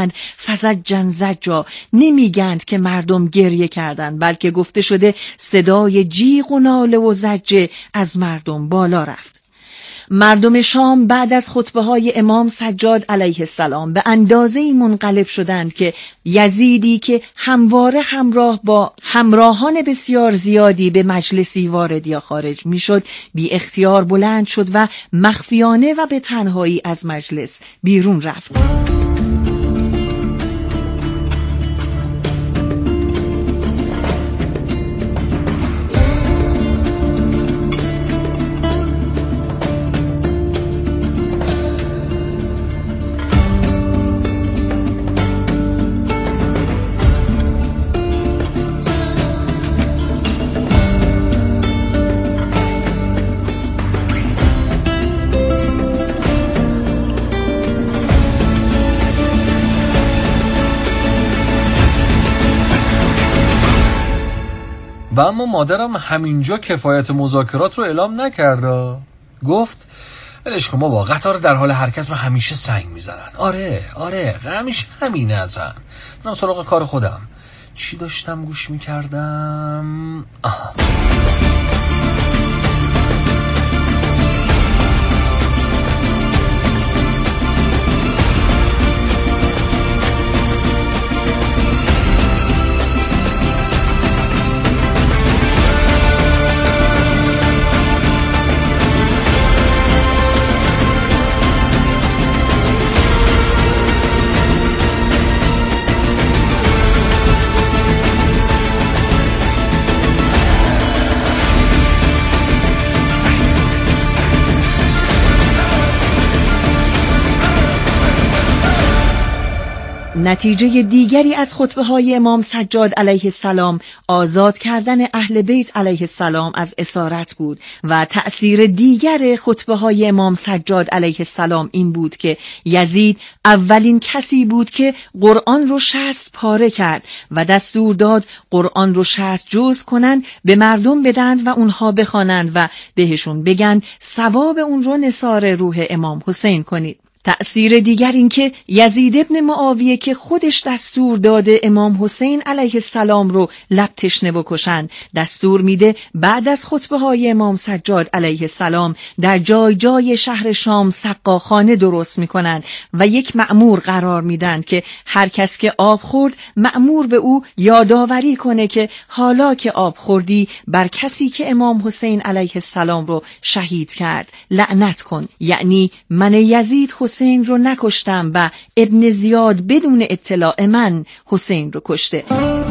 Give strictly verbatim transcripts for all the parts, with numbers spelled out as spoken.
فزجن زجا، نمیگند که مردم گریه کردند، بلکه گفته شده صدای جیغ و ناله و زجه از مردم بالا رفت. مردم شام بعد از خطبه‌های امام سجاد علیه السلام به اندازه‌ای منقلب شدند که یزیدی که همواره همراه با همراهان بسیار زیادی به مجلسی وارد یا خارج میشد، بی اختیار بلند شد و مخفیانه و به تنهایی از مجلس بیرون رفت. و اما مادرم همینجا کفایت مذاکرات رو اعلام نکرده. گفت ولش کن بابا، قطار در حال حرکت رو همیشه سنگ میزنن. آره آره همیشه همینه. ازن من سراغ کار خودم. چی داشتم گوش میکردم؟ آه نتیجه دیگری از خطبه های امام سجاد علیه السلام آزاد کردن اهل بیت علیه السلام از اسارت بود و تأثیر دیگر خطبه های امام سجاد علیه السلام این بود که یزید اولین کسی بود که قرآن رو شصت پاره کرد و دستور داد قرآن رو شصت جزء کنند، به مردم بدند و اونها بخوانند و بهشون بگن ثواب اون رو نثار روح امام حسین کنید. تأثیر دیگر این که یزید ابن معاویه که خودش دستور داده امام حسین علیه السلام رو لب تشنه بکشن، دستور میده بعد از خطبه های امام سجاد علیه السلام در جای جای شهر شام سقاخانه درست میکنن و یک مأمور قرار میدن که هر کس که آب خورد مأمور به او یادآوری کنه که حالا که آب خوردی بر کسی که امام حسین علیه السلام رو شهید کرد لعنت کن، یعنی من یزید حسین رو نکشتم و ابن زیاد بدون اطلاع من حسین رو کشته.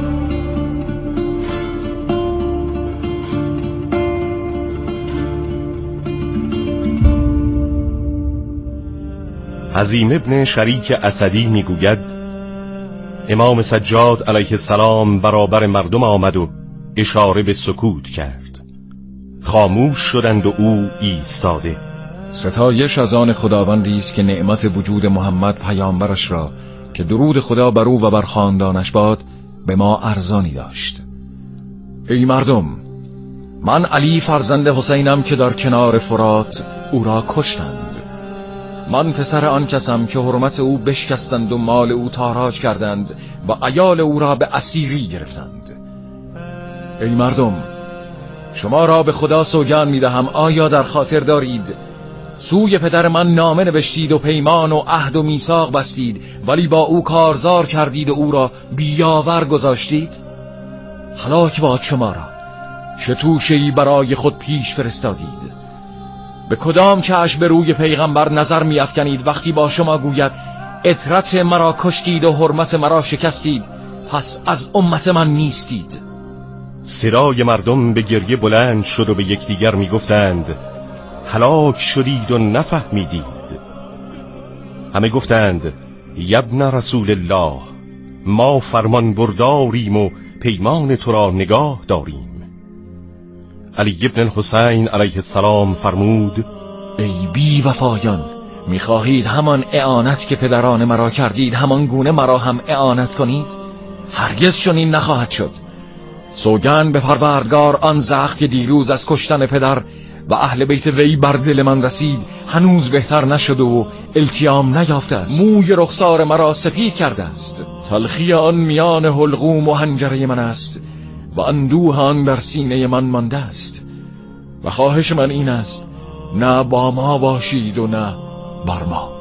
حزیم ابن شریک اسدی میگوید امام سجاد علیه السلام برابر مردم آمد و اشاره به سکوت کرد. خاموش شدند و او ایستاده. ستایش از آن خداوندی است که نعمت وجود محمد پیامبرش را که درود خدا بر او و بر خاندانش باد به ما ارزانی داشت. ای مردم، من علی فرزند حسینم که در کنار فرات او را کشتند. من پسر آن کسم که حرمت او بشکستند و مال او تاراج کردند و عیال او را به اسیری گرفتند. ای مردم، شما را به خدا سوگند می‌دهم، آیا در خاطر دارید سوی پدر من نامه نوشتید و پیمان و عهد و میثاق بستید ولی با او کارزار کردید و او را بیاور گذاشتید؟ هلاک باد شما را، چه توشه‌ای برای خود پیش فرستادید؟ به کدام چشم به روی پیغمبر نظر می‌افکنید وقتی با شما گوید عترت مرا کشتید و حرمت مرا شکستید، پس از امت من نیستید؟ صدای مردم به گریه بلند شد و به یکدیگر میگفتند هلاک شدید و نفهمیدید. همه گفتند یبن رسول الله، ما فرمان برداریم و پیمان تو را نگاه داریم. علی ابن الحسین علیه السلام فرمود ای بی وفایان، میخواهید همان اعانت که پدران مرا کردید همان گونه مرا هم اعانت کنید؟ هرگز چنین نخواهد شد. سوگند به پروردگار آن زخم که دیروز از کشتن پدر و اهل بیت وی بر دل من رسید هنوز بهتر نشد و التیام نیافته است. موی رخسار مرا سپید کرده است، تلخی آن میان حلقوم و حنجره من است و اندوه آن در سینه من مانده است. و خواهش من این است نه با ما باشید و نه بر ما.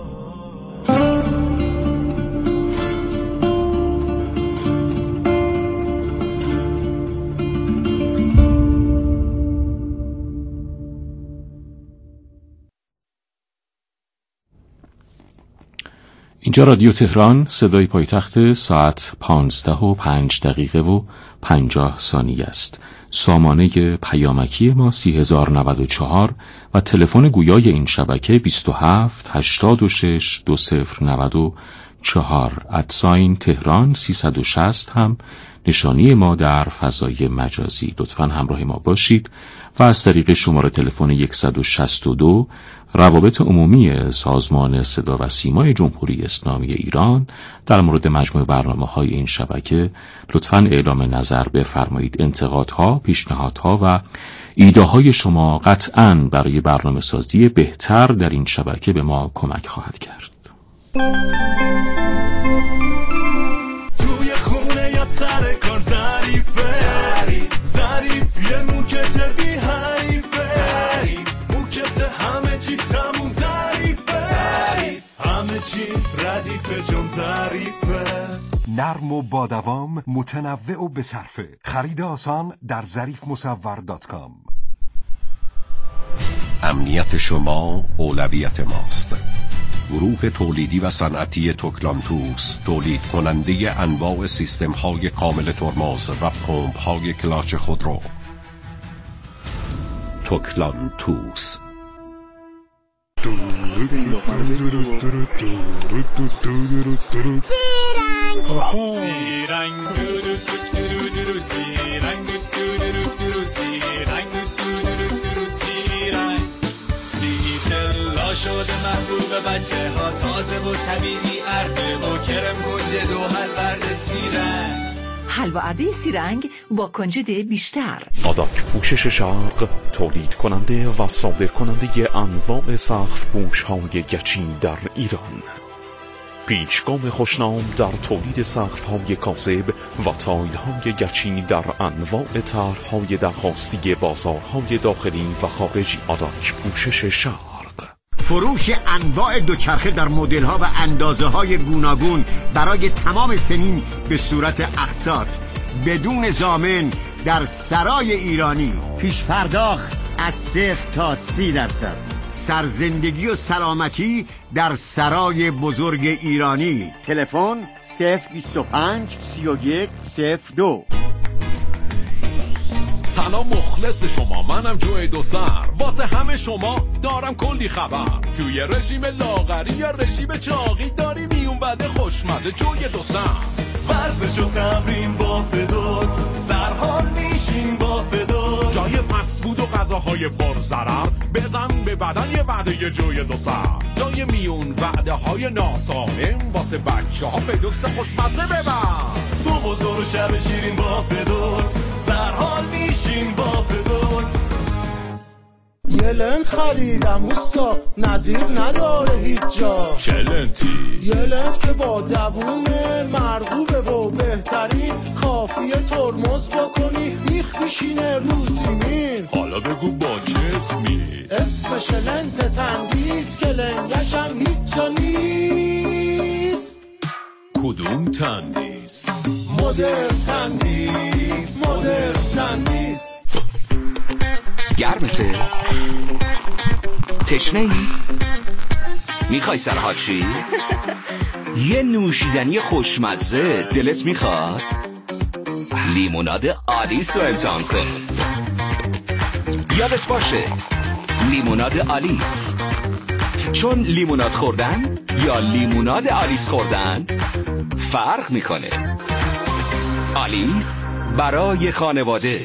اینجا رادیو تهران، صدای پایتخت، ساعت پانزده و پنج دقیقه و پنجاه ثانیه است. سامانه پیامکی ما سی هزار و نود و چهار و تلفن گویای این شبکه بیست و هفت هشتاد و شش دو صفر نود و چهار. ادساین تهران سیصد و شصت هم نشانی ما در فضای مجازی. لطفاً همراه ما باشید و از طریق شماره تلفن صد و شصت و دو روابط عمومی سازمان صدا و سیمای جمهوری اسلامی ایران در مورد مجموع برنامه‌های این شبکه لطفاً اعلام نظر بفرمایید. انتقادها، پیشنهادها و ایده‌های شما قطعاً برای برنامه‌سازی بهتر در این شبکه به ما کمک خواهد کرد. توی خونه یا سر کار ظریفه، ظریف ظریف یه موکت بی حریفه، ظریف موکت همه چی تموم ظریفه، ظریف همه چی ردیفه جون ظریفه. نرم و با دوام، متنوع و بصرفه. خرید آسان در ظریف مصور دات کام. امنیت شما اولویت ماست. گروه تولیدی و صنعتی توکلانتوس، تولید کننده انواع سیستم های کامل ترمز و پمپ های کلاچ خودرو. توکلانتوس. شده محبوب بچه ها، تازه و طبیعی، ارده و کرم کنجد و حلورد سیرنگ. حلوا ارده سیرنگ با کنجد بیشتر. آداک پوشش شرق، تولید کننده و صادر کننده انواع سقف پوش های گچی در ایران. پیچگام خوشنام در تولید سقف های کاذب و تایل های گچی در انواع طرح های درخواستی بازارهای داخلی و خارجی. آداک پوشش شرق. فروش انواع دوچرخه در مدل ها و اندازه های گوناگون برای تمام سنین به صورت اقساط بدون ضامن در سرای ایرانی. پیش پرداخت از صفر تا سی درصد. سرزندگی و سلامتی در سرای بزرگ ایرانی. تلفن صفر بیست و پنج سی و یک صفر دو. سلام مخلص شما، منم جوی دو سر. واسه همه شما دارم کلی خبر. توی رژیم لاغری یا رژیم چاقی داری میون بده خوشمزه جوی دو سر. ورزش و تمرین با فدوت، سرحال میشین با فدوت. جای فسفود و غذاهای پر ضرر بزن به بدن یه وعده جوی دو سر. جای میون وعده های ناسالم واسه بچه ها فدوکس خوشمزه ببر. صبح و ظهر و شب شیرین با فدوت، سرحال میشین با فدوت. یه لنت خریدم اوستا، نظیر نداره هیچ جا. چه لنتی؟ یه لنت که با دوومه، مرغوبه و بهترین. کافیه ترمز بکنی میخ میشینه رو زمین. حالا بگو با چه اسمی؟ اسمش لنت تندیس که لنگشم هیچ جا نیست. کدوم تندیس؟ مدرن تندیس، مدرن تندیس. گرمته؟ تشنه ای؟ میخوای سرحال شی؟ یه نوشیدنی خوشمزه دلت میخواد؟ لیموناد آلیس رو امتحان کن. یادت باشه لیموناد آلیس، چون لیموناد خوردن یا لیموناد آلیس خوردن فرق میکنه. آلیس برای خانواده.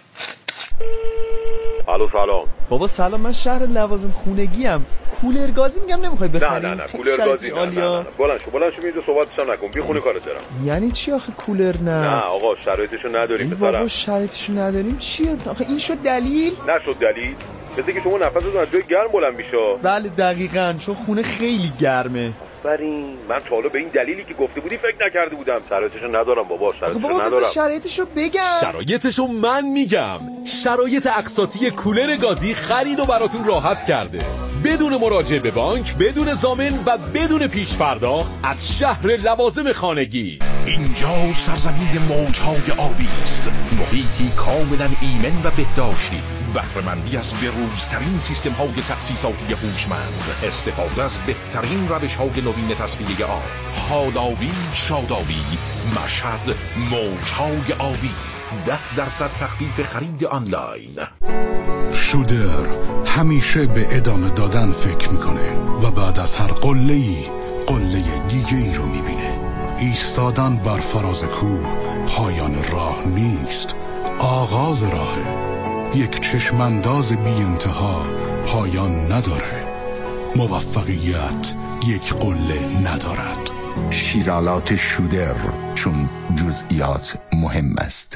الو سلام بابا سلام، من شهر لوازم خونگی ام. کولر گازی میگم نمیخوای بخری؟ نه نه نه کولر گازی نه, نه, نه, نه. بلند شو بلند شو اینجا صحبتش هم نکن، بی خونه کارت دارم. یعنی چی آخه کولر نه؟ نه آقا شرایطشو نداریم. بابا شرایطشو نداریم چیه آخه؟ این شد دلیل؟ نشد دلیل. مثل که شما نفستون از جای گرم بلند میشه. بله دقیقاً، چون خونه خیلی گرمه. آفرین. من تا حالا به این دلیلی که گفته بودی فکر نکرده بودم. شرایطشو ندارم بابا، شرایطشو بابا ندارم. شرایطشو بگم. شرایطشو من میگم. شرایط اقساطی کولر گازی خرید و براتون راحت کرده. بدون مراجعه به بانک، بدون ضامن و بدون پیش پرداخت از شهر لوازم خانگی. اینجا سرزمین موجهای آبی است، محیطی کاملا ایمن و بهداشتی، بهره‌مندی از بروزترین سیستم های تأسیساتی هوشمند، استفاده از بهترین روش های نوین تصفیه آب، حالابی شادابی. مشهد موجهای آبی، ده درصد تخفیف خرید آنلاین. شودر همیشه به ادامه دادن فکر میکنه و بعد از هر قله‌ای قله دیگه ای رو میبینه. ایستادن بر فراز کوه پایان راه نیست، آغاز راهه. یک چشمانداز بی انتها پایان نداره. موفقیت یک قله ندارد. شیرالات شودر، چون جزئیات مهم است.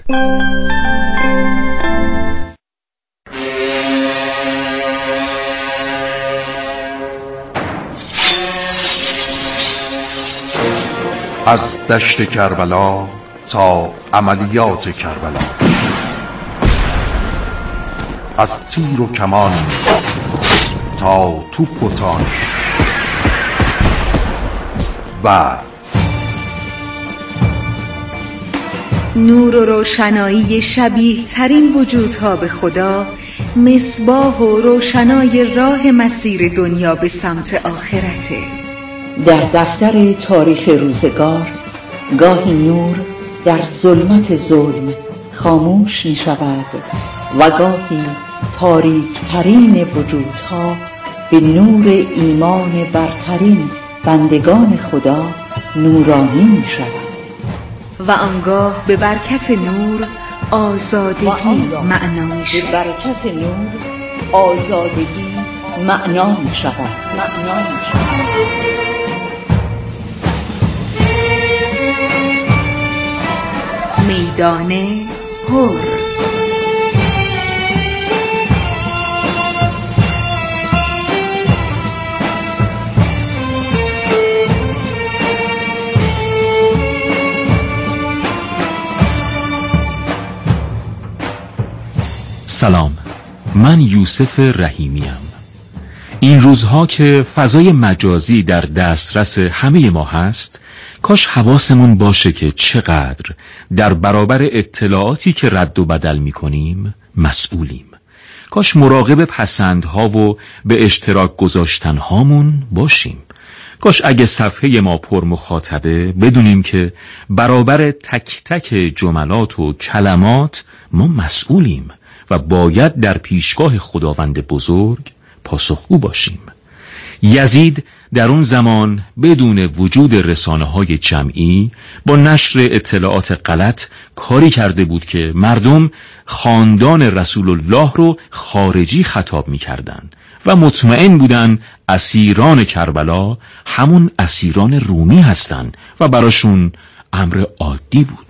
از دشت کربلا تا عملیات کربلا، از تیر و کمان تا توپ و تان و نور و روشنایی شبیه ترین وجودها به خدا، مصباح و روشنای راه مسیر دنیا به سمت آخرته. در دفتر تاریخ روزگار گاهی نور در ظلمت ظلم خاموش می شود و گاهی تاریک ترین وجودها به نور ایمان برترین بندگان خدا نورانی می شود و آنگاه به برکت نور آزادگی معنا می شود. به برکت نور آزادگی معنا می شود. معنا می شود. میدان حر. سلام، من یوسف رحیمیم. این روزها که فضای مجازی در دسترس همه ما هست، کاش حواسمون باشه که چقدر در برابر اطلاعاتی که رد و بدل می کنیم مسئولیم. کاش مراقب پسندها و به اشتراک گذاشتن هامون باشیم. کاش اگه صفحه ما پر مخاطبه بدونیم که برابر تک تک جملات و کلمات ما مسئولیم و باید در پیشگاه خداوند بزرگ پاسخگو باشیم. یزید در اون زمان بدون وجود رسانه‌های جمعی با نشر اطلاعات غلط کاری کرده بود که مردم خاندان رسول الله رو خارجی خطاب می‌کردند و مطمئن بودن اسیران کربلا همون اسیران رومی هستند و براشون امر عادی بود.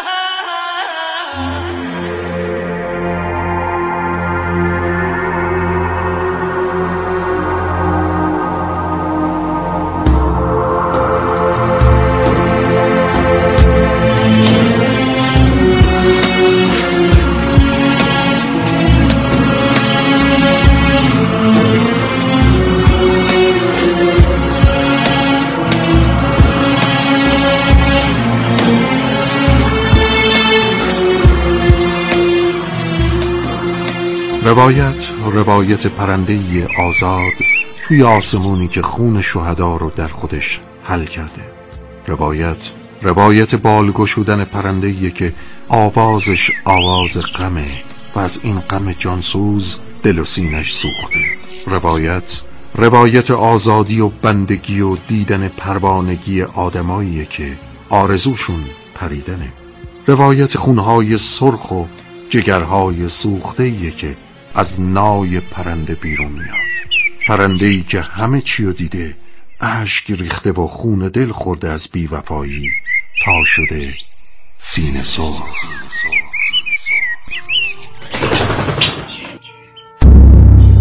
روایت روایت پرنده‌ای آزاد توی آسمونی که خون شهدا رو در خودش حل کرده. روایت روایت بال گشودن پرنده‌ای که آوازش آواز غمه و از این غم جانسوز دل و سینش سوخته. روایت روایت آزادی و بندگی و دیدن پروانگی آدماییه که آرزوشون پریدنه. روایت خونهای سرخ و جگرهای سوخته‌ایه که از نای پرنده بیرون میاد. پرنده‌ای که همه چی رو دیده، اشک ریخته و خون دل خورده از بی‌وفایی، تا شده سینه سرخ.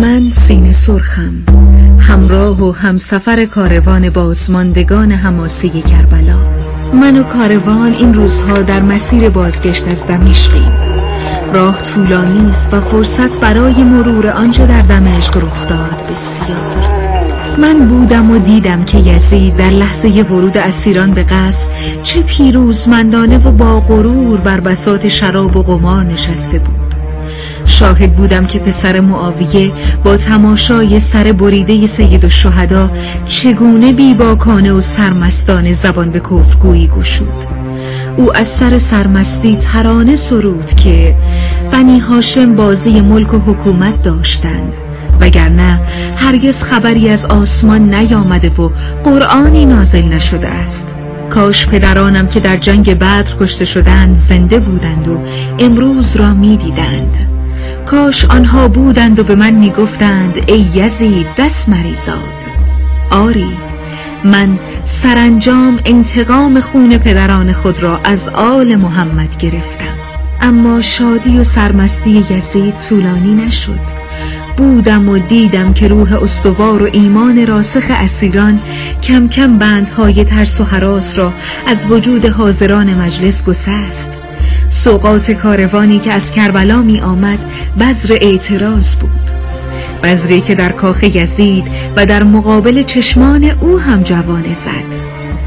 من سینه سرخم، همراه و همسفر کاروان بازماندگان حماسی کربلا. من و کاروان این روزها در مسیر بازگشت از دمشقیم. راه طولانی است و فرصت برای مرور آنچه در دمشق رخ داد بسیار. من بودم و دیدم که یزید در لحظه ورود اسیران به قصر چه پیروزمندانه و با غرور بر بساط شراب و قمار نشسته بود. شاهد بودم که پسر معاویه با تماشای سر بریده سید الشهدا چگونه بیباکانه و سرمستانه زبان به کفرگویی گشود. او از سر سرمستی ترانه سرود که بنی هاشم بازی ملک و حکومت داشتند، وگرنه هرگز خبری از آسمان نیامده و قرآنی نازل نشده است. کاش پدرانم که در جنگ بدر کشته شدند زنده بودند و امروز را می دیدند. کاش آنها بودند و به من می گفتند ای یزید دست مریزاد. آری، من سرانجام انتقام خون پدران خود را از آل محمد گرفتم. اما شادی و سرمستی یزید طولانی نشد. بودم و دیدم که روح استوار و ایمان راسخ اسیران کم کم بندهای ترس و هراس را از وجود حاضران مجلس گسست. سوقات کاروانی که از کربلا می آمد بذر اعتراض بود، بذری که در کاخ یزید و در مقابل چشمان او هم جوانه زد.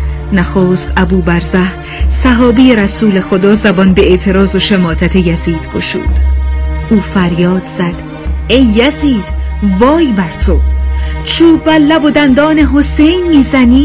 نخست ابو برزه صحابی رسول خدا زبان به اعتراض و شماتت یزید گشود. او فریاد زد ای یزید، وای بر تو، چوب بر لب و دندان حسین میزنی؟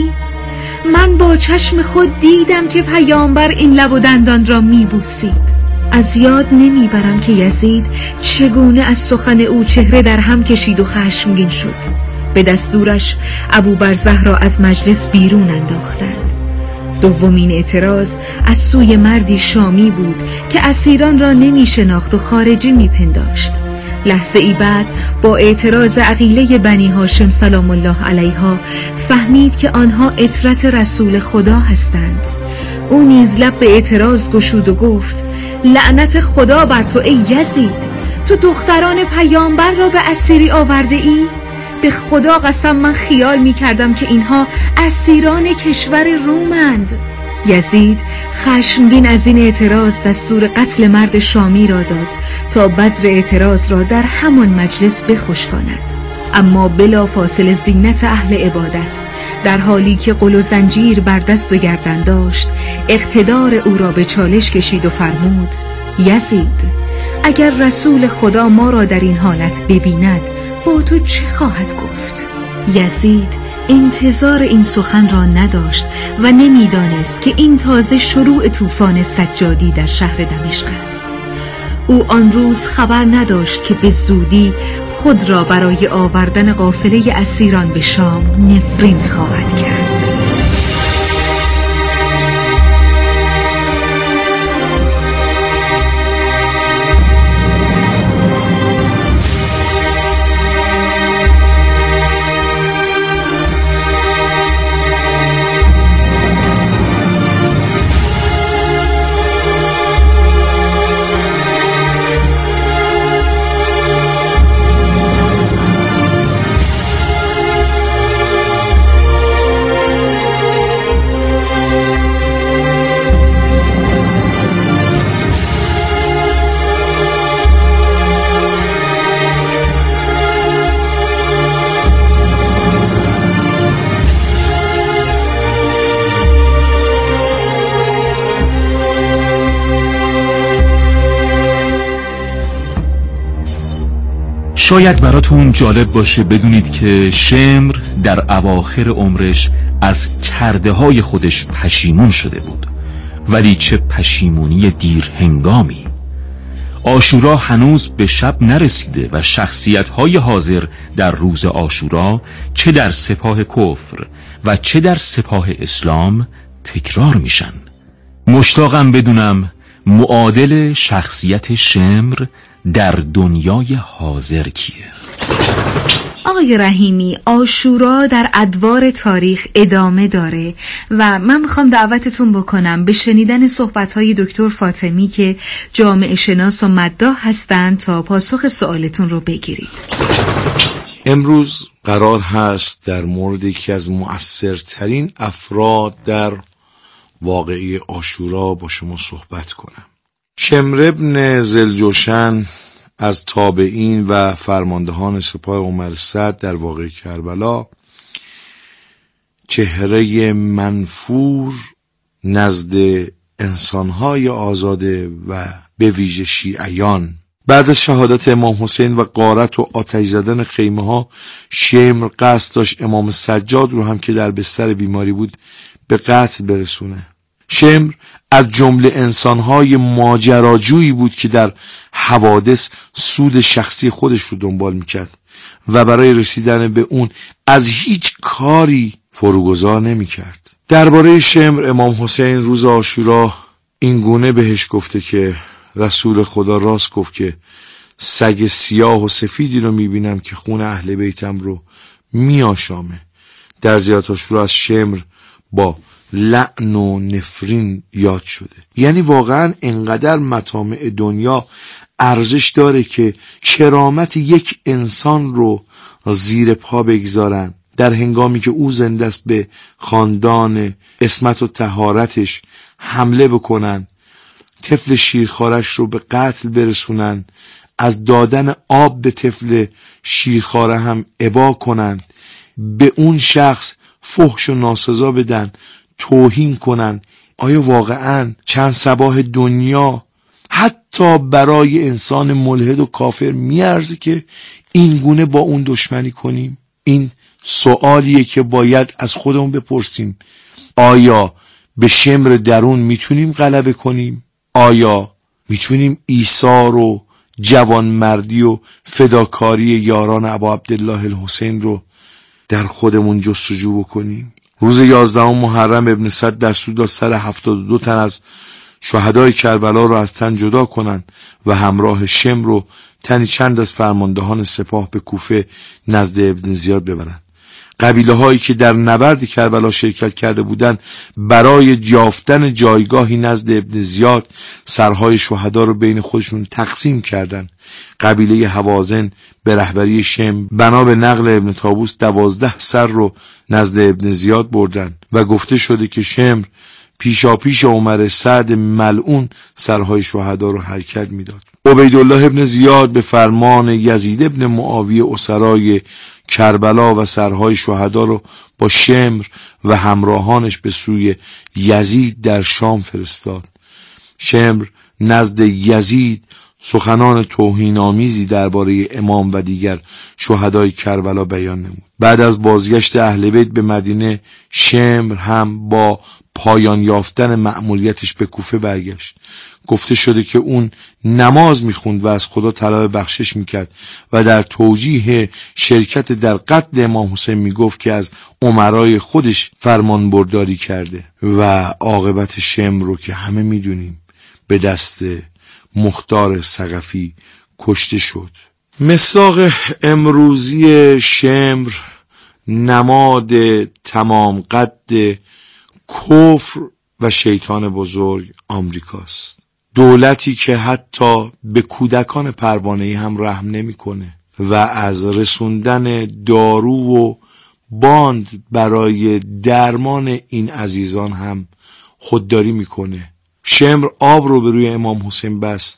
من با چشم خود دیدم که پیامبر این لب و دندان را میبوسید. از یاد نمیبرم که یزید چگونه از سخن او چهره در هم کشید و خشمگین شد. به دستورش ابو برزه را از مجلس بیرون انداختند. دومین اعتراض از سوی مردی شامی بود که اسیران را نمیشناخت و خارجی میپنداشت. لحظه ای بعد با اعتراض عقیله بنی هاشم سلام الله علیها فهمید که آنها عترت رسول خدا هستند. او نیز لب به اعتراض گشود و گفت لعنت خدا بر تو ای یزید، تو دختران پیامبر را به اسیری آورده ای؟ به خدا قسم من خیال می کردم که اینها اسیران کشور رومند. یزید خشمگین از این اعتراض دستور قتل مرد شامی را داد تا بذر اعتراض را در همان مجلس بخشکاند. اما بلا فاصله زینت اهل عبادت در حالی که قل و زنجیر بر دست و گردن داشت اقتدار او را به چالش کشید و فرمود یزید، اگر رسول خدا ما را در این حالت ببیند با تو چه خواهد گفت؟ یزید انتظار این سخن را نداشت و نمیدانست که این تازه شروع طوفان سجادی در شهر دمشق است. او آن روز خبر نداشت که به زودی خود را برای آوردن قافله اسیران به شام نفرین خواهد کرد. شاید براتون جالب باشه بدونید که شمر در اواخر عمرش از کرده های خودش پشیمون شده بود، ولی چه پشیمونی دیر هنگامی. عاشورا هنوز به شب نرسیده و شخصیت های حاضر در روز عاشورا چه در سپاه کفر و چه در سپاه اسلام تکرار میشن. مشتاقم بدونم معادل شخصیت شمر در دنیای حاضر کیه؟ آقای رحیمی، عاشورا در ادوار تاریخ ادامه داره و من میخوام دعوتتون بکنم به شنیدن صحبت‌های دکتر فاطمی که جامعه شناس و مداح هستند تا پاسخ سوالتون رو بگیرید. امروز قرار هست در مورد یکی از مؤثرترین افراد در واقعه عاشورا با شما صحبت کنم. شمر ابن ذوالجوشن از تابعین و فرماندهان سپاه عمر صدر در واقعه کربلا، چهره منفور نزد انسانهای آزاده و به ویژه شیعیان. بعد از شهادت امام حسین و غارت و آتش زدن خیمه ها، شمر قصد داشت امام سجاد رو هم که در بستر بیماری بود به قتل برسونه. شمر از جمله انسانهای ماجراجویی بود که در حوادث سود شخصی خودش رو دنبال میکرد و برای رسیدن به اون از هیچ کاری فروگذار نمیکرد. درباره شمر امام حسین روز عاشورا این گونه بهش گفته که رسول خدا راست گفت که سگ سیاه و سفیدی رو میبینم که خون اهل بیتم رو میآشامه. در زیارت عاشورا از شمر با لعن و نفرین یاد شده. یعنی واقعا انقدر مطامع دنیا ارزش داره که کرامت یک انسان رو زیر پا بگذارن در هنگامی که او زنده است، به خاندان عصمت و طهارتش حمله بکنن، طفل شیرخوارش رو به قتل برسونن، از دادن آب به طفل شیرخواره هم ابا کنن، به اون شخص فحش و ناسزا بدن، توهین کنن. آیا واقعا چند صباح دنیا حتی برای انسان ملحد و کافر میارزه که این گونه با اون دشمنی کنیم؟ این سوالیه که باید از خودمون بپرسیم. آیا به شمر درون میتونیم غلبه کنیم؟ آیا میتونیم ایثار و جوانمردی و فداکاری یاران ابا عبدالله الحسین رو در خودمون جستجو بکنیم؟ روز یازدهم محرم ابن سعد دستور داد سر هفتاد و دو تن از شهدای کربلا رو از تن جدا کنن و همراه شمر رو تنی چند از فرماندهان سپاه به کوفه نزد ابن زیاد ببرن. قبیله هایی که در نبرد کربلا شرکت کرده بودند برای یافتن جایگاهی نزد ابن زیاد سرهای شهدا رو بین خودشون تقسیم کردند. قبیله هوازن به رهبری شمر بنا به نقل ابن طاووس دوازده سر رو نزد ابن زیاد بردن و گفته شده که شمر پیشا پیش عمر سعد ملعون سرهای شهدا رو حرکت میداد. عبیدالله ابن زیاد به فرمان یزید ابن معاویه اسرای کربلا و سرهای شهدا رو با شمر و همراهانش به سوی یزید در شام فرستاد. شمر نزد یزید سخنان توهین‌آمیزی درباره امام و دیگر شهدای کربلا بیان نمود. بعد از بازگشت اهل بیت به مدینه، شمر هم با پایان یافتن مأموریتش به کوفه برگشت. گفته شده که اون نماز میخوند و از خدا طلب بخشش میکرد و در توجیه شرکت در قتل امام حسین میگفت که از امرای خودش فرمان برداری کرده و عاقبت شمر رو که همه میدونیم به دست مختار ثقفی کشته شد. مساق امروزی شمر نماد تمام قد کفر و شیطان بزرگ آمریکاست. دولتی که حتی به کودکان پروانه‌ای هم رحم نمی‌کنه و از رسوندن دارو و باند برای درمان این عزیزان هم خودداری میکنه. شمر آب رو به روی امام حسین بست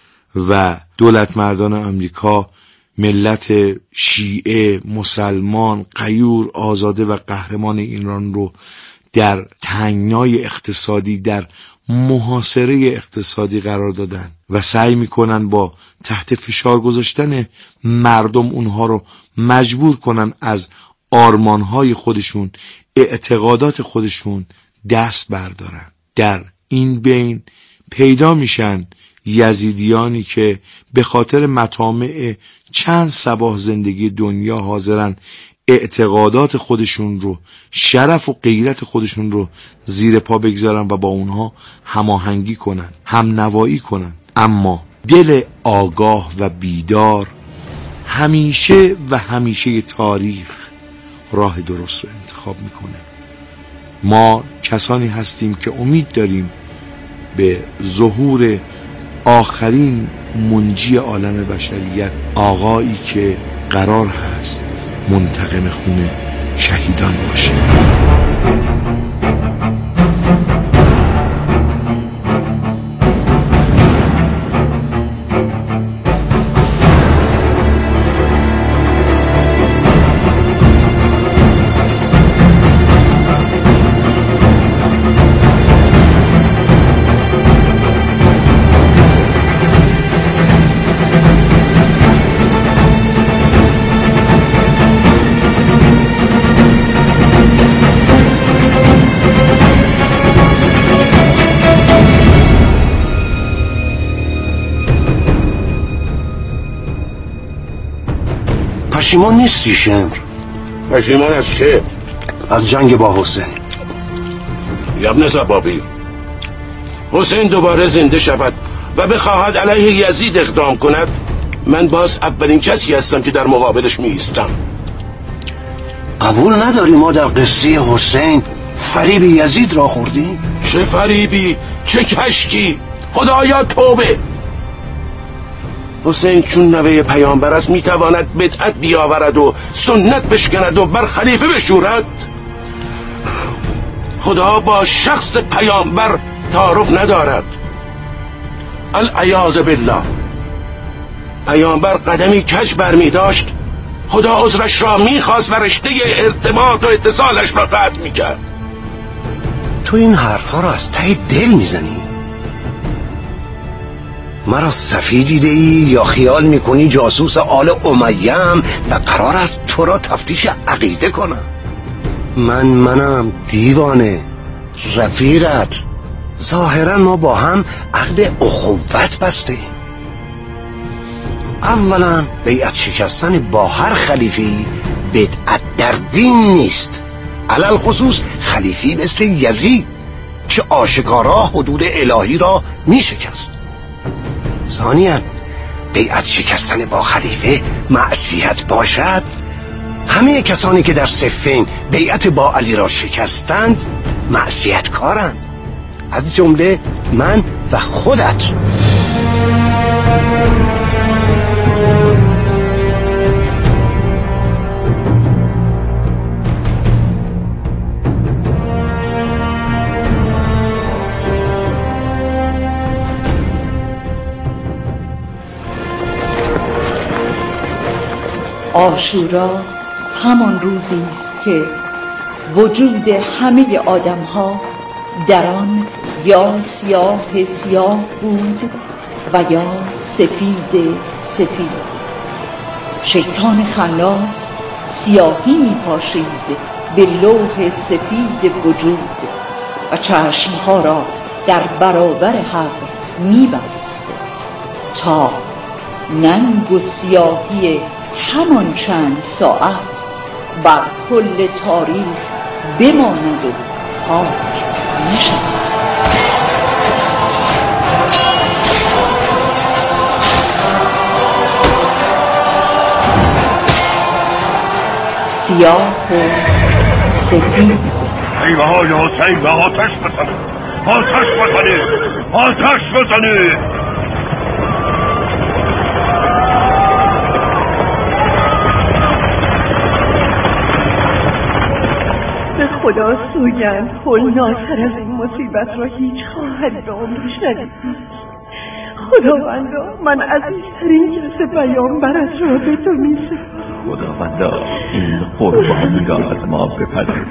و دولت مردان امریکا ملت شیعه مسلمان غیور آزاده و قهرمان ایران رو در تنگنای اقتصادی، در محاصره اقتصادی قرار دادن و سعی میکنن با تحت فشار گذاشتن مردم اونها رو مجبور کنن از آرمانهای خودشون، اعتقادات خودشون دست بردارن. در این بین پیدا میشن یزیدیانی که به خاطر مطامع چند صباح زندگی دنیا حاضرن اعتقادات خودشون رو، شرف و غیرت خودشون رو زیر پا بگذارن و با اونها هماهنگی کنن، هم نوایی کنن. اما دل آگاه و بیدار همیشه و همیشه تاریخ راه درست رو انتخاب میکنه. ما کسانی هستیم که امید داریم به ظهور آخرین منجی عالم بشریت، آقایی که قرار هست منتقم خون شهیدان باشیم. پشیمان نیستی شمر؟ پشیمان از چه؟ از جنگ با حسین. ابن زبابی، حسین دوباره زنده شود و بخواهد علیه یزید اقدام کند، من باز اولین کسی هستم که در مقابلش می ایستم. قبول نداری ما در قصه حسین فریب یزید را خوردیم؟ چه فریبی؟ چه کشکی؟ خدایا توبه! حسین چون نوه پیامبر است میتواند بدعت بیاورد و سنت بشکند و بر خلیفه بشورد؟ خدا با شخص پیامبر تعارف ندارد. العیاذ بالله. پیامبر قدمی کج برمی داشت، خدا عذرش را میخواست و رشته ارتباط و اتصالش را قطع میکرد. تو این حرفها را از ته دل میزنی؟ مرا صفی دیده ای یا خیال میکنی جاسوس آل امیه‌ام و قرار است تو را تفتیش عقیده کنم؟ من منم دیوانه، رفیقت. ظاهرا ما با هم عقد اخوت بسته ایم. اولا بیعت شکستن با هر خلیفه‌ای بدعت در دین نیست، علل خصوص خلیفه‌ای مثل یزید که آشکارا حدود الهی را می شکست. ثانیاً بیعت شکستن با خلیفه معصیت باشد، همه کسانی که در صفین بیعت با علی را شکستند معصیت کارند، از جمله من و خودت. عاشورا همان روزی است که وجود همه آدم‌ها در آن یا سیاه سیاه بود و یا سفید سفید. شیطان خناس سیاهی می‌پاشید به لوح سفید وجود و چشمها را در برابر حق می‌بست تا ننگ و سیاهی همان چند ساعت بر کل تاریخ بماند و پاک نشود. سیاه و سفید. خیمه های حسین به آتش بزنید، آتش بزنید، آتش بزنید. به خدا سوگند هولناکتر از این مصیبت را هیچ خواهری به عمرش ندید. خداوندا من عزیزترین کس پیامبرت را به تو می‌سپارم. خداوندا این قربانی را از ما بپذیر.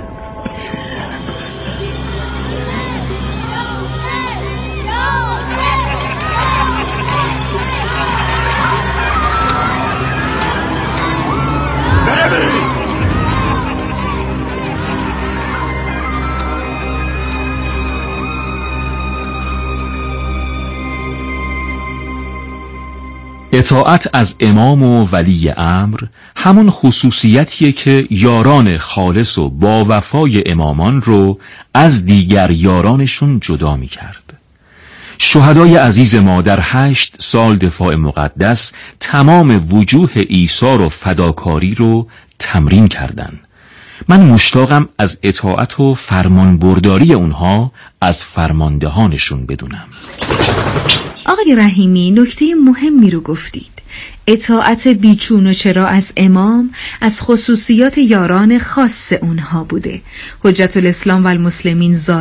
اطاعت از امام و ولی امر همون خصوصیتیه که یاران خالص و با وفای امامان رو از دیگر یارانشون جدا می کرد. شهدای عزیز ما در هشت سال دفاع مقدس تمام وجوه ایثار و فداکاری رو تمرین کردن. من مشتاقم از اطاعت و فرمانبرداری اونها از فرماندهانشون بدونم. آقای رحیمی نکته مهمی رو گفتید. اطاعت بیچون و چرا از امام از خصوصیات یاران خاص اونها بوده. حجت الاسلام و المسلمین